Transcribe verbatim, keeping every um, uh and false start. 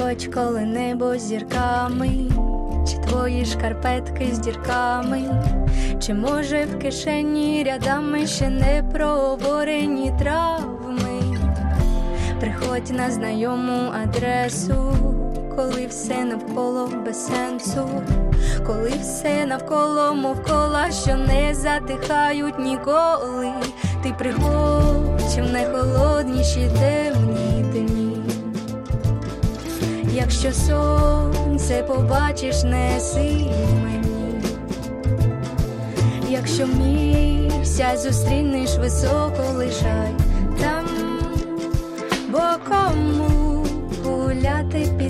хоч коли небо з зірками, чи твої шкарпетки з дірками, чи може в кишені рядами ще не проговорені травми. Приходь на знайому адресу, коли все навколо без сенсу, коли все навколо мов кола, що не затихають ніколи. Ти приходь в найхолодніші темні дні. Якщо сонце побачиш, неси мені. Якщо місяць зустрінеш високо, лишай там, бо кому гуляти під